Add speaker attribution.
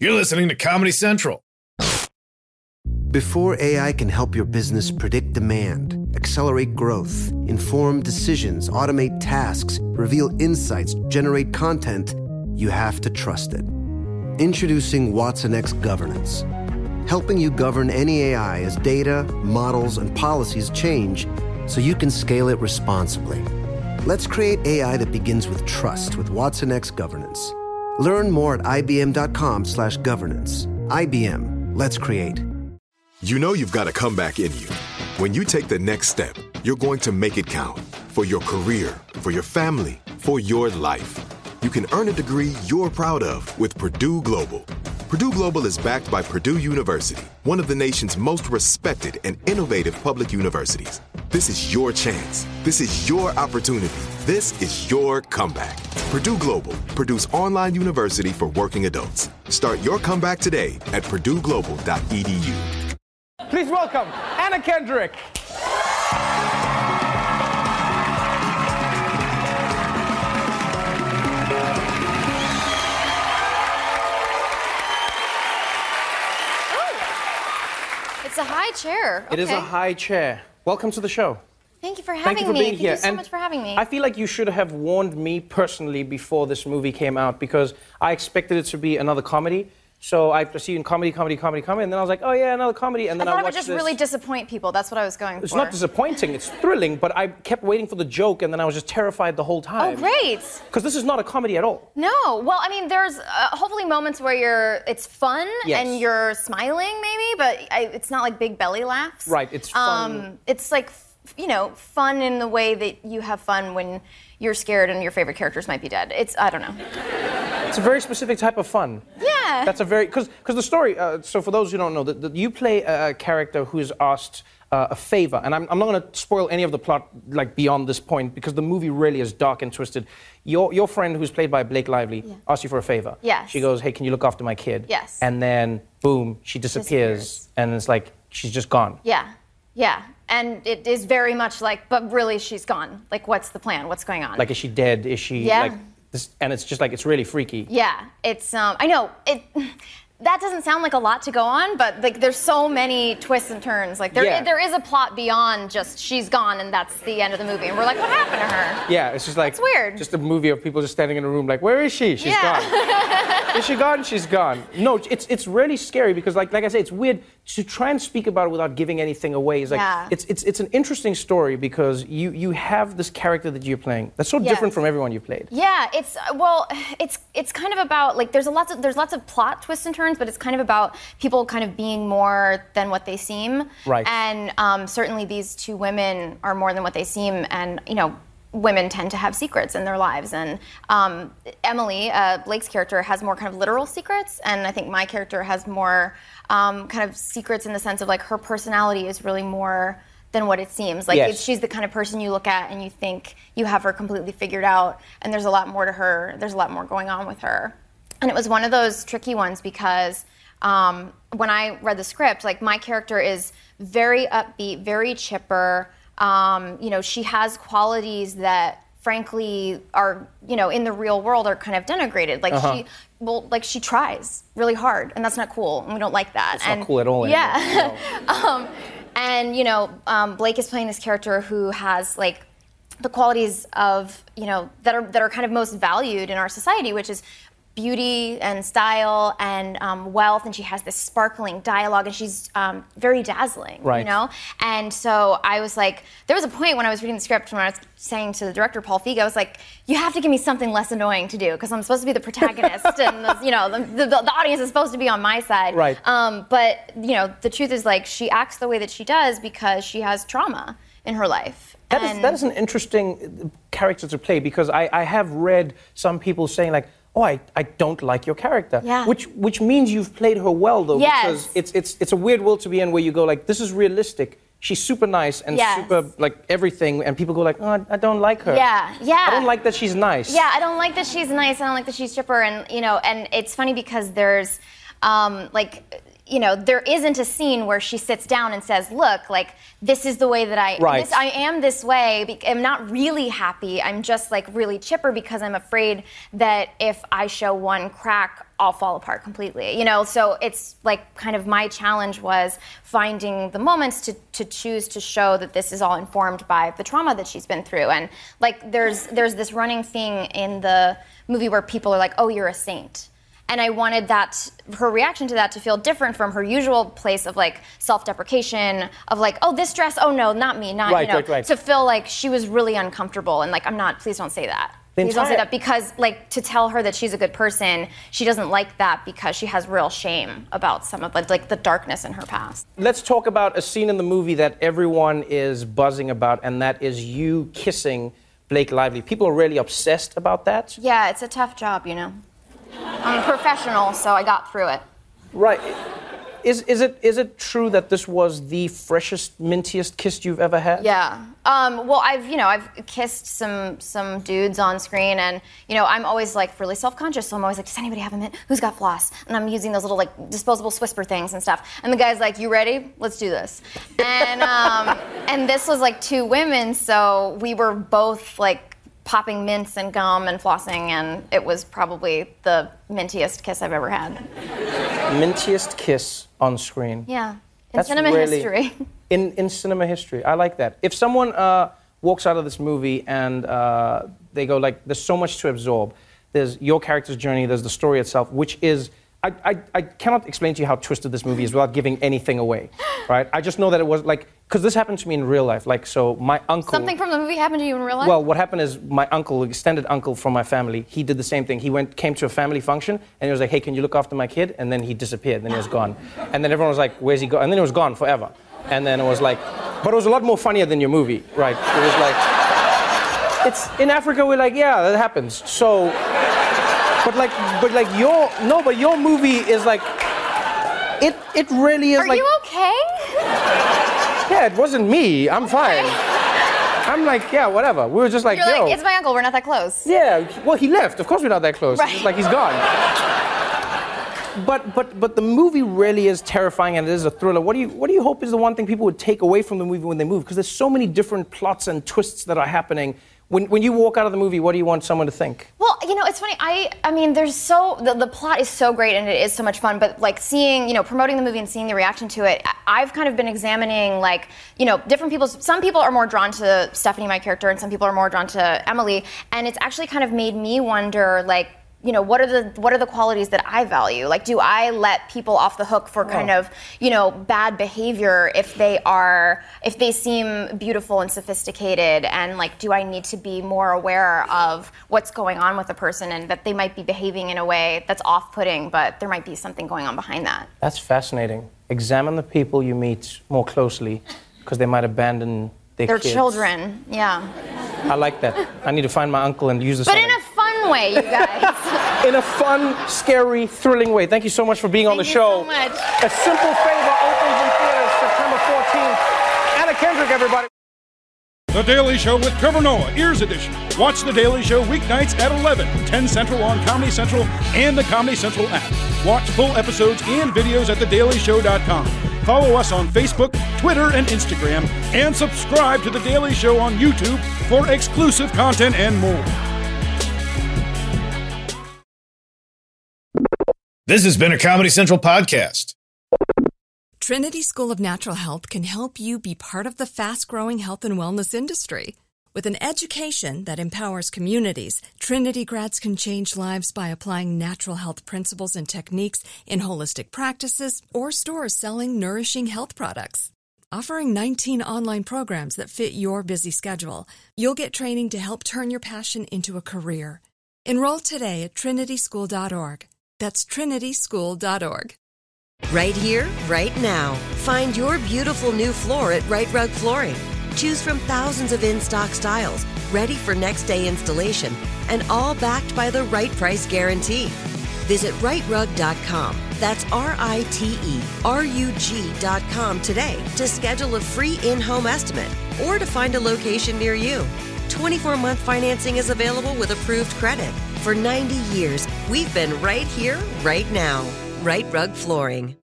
Speaker 1: You're listening to Comedy Central.
Speaker 2: Before AI can help your business predict demand, accelerate growth, inform decisions, automate tasks, reveal insights, generate content, you have to trust it. Introducing Watson X Governance, helping you govern any AI as data, models, and policies change so you can scale it responsibly. Let's create AI that begins with trust with Watson X Governance. Learn more at ibm.com/governance. IBM. Let's create.
Speaker 3: You know you've got a comeback in you. When you take the next step, you're going to make it count. For your career, for your family, for your life. You can earn a degree you're proud of with Purdue Global. Purdue Global is backed by Purdue University, one of the nation's most respected and innovative public universities. This is your chance. This is your opportunity. This is your comeback. Purdue Global, Purdue's online university for working adults. Start your comeback today at purdueglobal.edu.
Speaker 4: Please welcome Anna Kendrick.
Speaker 5: It's a high chair.
Speaker 4: It is a high chair. Welcome to the show.
Speaker 5: Thank you for having me.
Speaker 4: Being here.
Speaker 5: Thank you so much for having me.
Speaker 4: I feel like you should have warned me personally before this movie came out because I expected it to be another comedy. So I see you in comedy, and then I was like, oh yeah, another comedy, and then I watched
Speaker 5: thought it would just really disappoint people. That's what I was going for.
Speaker 4: It's not disappointing, it's thrilling, but I kept waiting for the joke, and then I was just terrified the whole time.
Speaker 5: Oh, great.
Speaker 4: Because this is not a comedy at all.
Speaker 5: No, well, I mean, there's hopefully moments where it's fun and you're smiling maybe, but it's not like big belly laughs.
Speaker 4: Right, it's fun.
Speaker 5: It's like, fun in the way that you have fun when you're scared and your favorite characters might be dead. I don't know.
Speaker 4: It's a very specific type of fun.
Speaker 5: Yeah.
Speaker 4: That's a very, because the story, so for those who don't know, you play a character who is asked a favor, and I'm not going to spoil any of the plot like beyond this point, because the movie really is dark and twisted. Your friend, who's played by Blake Lively, asks you for a favor.
Speaker 5: Yes.
Speaker 4: She goes, hey, can you look after my kid?
Speaker 5: Yes.
Speaker 4: And then, boom, she disappears. And it's like, she's just gone.
Speaker 5: Yeah. Yeah. And it is very much like, but really she's gone. Like, what's the plan? What's going on?
Speaker 4: Like, is she dead? Is she, like, this? And it's just like, it's really freaky.
Speaker 5: Yeah. It's, I know, that doesn't sound like a lot to go on, but like there's so many twists and turns. Like there is a plot beyond just she's gone and that's the end of the movie. And we're like, what happened to her?
Speaker 4: Yeah, it's just like,
Speaker 5: it's weird.
Speaker 4: Just a movie of people just standing in a room like, where is she? She's gone. Is she gone? She's gone. No, it's really scary because like I say, it's weird to try and speak about it without giving anything away. It's like it's an interesting story because you have this character that you're playing that's so different from everyone you've played.
Speaker 5: Yeah, it's kind of about like there's lots of plot twists and turns, but it's kind of about people kind of being more than what they seem.
Speaker 4: Right.
Speaker 5: And certainly these two women are more than what they seem, and women tend to have secrets in their lives, and Emily, Blake's character, has more kind of literal secrets, and I think my character has more kind of secrets in the sense of like her personality is really more than what it seems. Like she's the kind of person you look at and you think you have her completely figured out, and there's a lot more to her. There's a lot more going on with her. And it was one of those tricky ones because when I read the script, like my character is very upbeat, very chipper. She has qualities that, frankly, are in the real world are kind of denigrated. Like she tries really hard, and that's not cool, and we don't like that.
Speaker 4: It's not cool at all.
Speaker 5: Yeah. Blake is playing this character who has like the qualities of that are kind of most valued in our society, which is beauty and style and wealth, and she has this sparkling dialogue, and she's very dazzling,
Speaker 4: right.
Speaker 5: And so I was like, there was a point when I was reading the script when I was saying to the director, Paul Feig, I was like, you have to give me something less annoying to do, because I'm supposed to be the protagonist, and the audience is supposed to be on my side.
Speaker 4: Right.
Speaker 5: But the truth is, like, she acts the way that she does because she has trauma in her life.
Speaker 4: That is an interesting character to play, because I have read some people saying like, oh, I don't like your character.
Speaker 5: Yeah.
Speaker 4: Which means you've played her well, though.
Speaker 5: Yes.
Speaker 4: Because it's a weird world to be in where you go like, this is realistic. She's super nice and super like everything, and people go like, oh, I don't like her.
Speaker 5: Yeah.
Speaker 4: I don't like that she's nice.
Speaker 5: Yeah, I don't like that she's nice. I don't like that she's chipper, and and it's funny because there's there isn't a scene where she sits down and says, look, like, this is the way that I am this way. I'm not really happy. I'm just, like, really chipper because I'm afraid that if I show one crack, I'll fall apart completely. So it's, like, kind of my challenge was finding the moments to choose to show that this is all informed by the trauma that she's been through. And, like, there's this running thing in the movie where people are like, oh, you're a saint. And I wanted her reaction to that to feel different from her usual place of, like, self-deprecation, of, like, oh, this dress, oh, no, not me, right. To feel like she was really uncomfortable and, like, please don't say that. Please don't say that, because, like, to tell her that she's a good person, she doesn't like that because she has real shame about some of, like, the darkness in her past.
Speaker 4: Let's talk about a scene in the movie that everyone is buzzing about, and that is you kissing Blake Lively. People are really obsessed about that.
Speaker 5: Yeah, it's a tough job, I'm a professional, so I got through it.
Speaker 4: Right. Is it true that this was the freshest, mintiest kiss you've ever had?
Speaker 5: Yeah. Well, I've kissed some dudes on screen, and I'm always, like, really self-conscious. So I'm always like, does anybody have a mint? Who's got floss? And I'm using those little, like, disposable Swisper things and stuff. And the guy's like, you ready? Let's do this. And and this was, like, 2 women, so we were both, like, popping mints and gum and flossing, and it was probably the mintiest kiss I've ever had.
Speaker 4: Mintiest kiss on screen.
Speaker 5: Yeah. In cinema history.
Speaker 4: In cinema history. I like that. If someone walks out of this movie and they go, like, there's so much to absorb. There's your character's journey, there's the story itself, which is... I cannot explain to you how twisted this movie is without giving anything away, right? I just know that it was, like... Because this happened to me in real life. Like, so my uncle...
Speaker 5: Something from the movie happened to you in real life?
Speaker 4: Well, what happened is my uncle, extended uncle from my family, he did the same thing. He came to a family function, and he was like, hey, can you look after my kid? And then he disappeared, and then he was gone. And then everyone was like, where's he gone? And then he was gone forever. And then it was like... But it was a lot more funnier than your movie, right? It was like... It's... In Africa, we're like, yeah, that happens. So... But your movie is like... It really is.
Speaker 5: Are you okay?
Speaker 4: Yeah, it wasn't me. I'm fine. I'm like, yeah, whatever. We were just like,
Speaker 5: You're like, it's my uncle. We're not that close.
Speaker 4: Yeah. Well, he left. Of course, we're not that close.
Speaker 5: Right.
Speaker 4: It's like he's gone. But the movie really is terrifying, and it is a thriller. What do you hope is the one thing people would take away from the movie when they move? Because there's so many different plots and twists that are happening. When you walk out of the movie, what do you want someone to think?
Speaker 5: Well, it's funny. I mean, there's the plot is so great and it is so much fun. But, like, seeing, promoting the movie and seeing the reaction to it, I've kind of been examining, like, different people's. Some people are more drawn to Stephanie, my character, and some people are more drawn to Emily. And it's actually kind of made me wonder, like, what are the qualities that I value? Like, do I let people off the hook for kind of, bad behavior if they seem beautiful and sophisticated? And, like, do I need to be more aware of what's going on with a person and that they might be behaving in a way that's off-putting, but there might be something going on behind that?
Speaker 4: That's fascinating. Examine the people you meet more closely because they might abandon their kids.
Speaker 5: Children, yeah.
Speaker 4: I like that. I need to find my uncle and use this.
Speaker 5: But in a fun way, you guys.
Speaker 4: In a fun, scary, thrilling way. Thank you so much for being on the show.
Speaker 5: Thank you so
Speaker 4: A
Speaker 5: much.
Speaker 4: Simple Favor opens in theaters September 14th. Anna Kendrick, everybody.
Speaker 6: The Daily Show with Trevor Noah, Ears Edition. Watch The Daily Show weeknights at 11, 10 Central on Comedy Central and the Comedy Central app. Watch full episodes and videos at thedailyshow.com. Follow us on Facebook, Twitter, and Instagram, and subscribe to The Daily Show on YouTube for exclusive content and more.
Speaker 1: This has been a Comedy Central podcast.
Speaker 7: Trinity School of Natural Health can help you be part of the fast-growing health and wellness industry. With an education that empowers communities, Trinity grads can change lives by applying natural health principles and techniques in holistic practices or stores selling nourishing health products. Offering 19 online programs that fit your busy schedule, you'll get training to help turn your passion into a career. Enroll today at trinityschool.org. That's trinityschool.org.
Speaker 8: Right here, right now. Find your beautiful new floor at Right Rug Flooring. Choose from thousands of in-stock styles, ready for next day installation, and all backed by the right price guarantee. Visit rightrug.com. That's RITERUG.com today to schedule a free in-home estimate or to find a location near you. 24-month financing is available with approved credit. For 90 years, we've been right here, right now. Right Rug Flooring.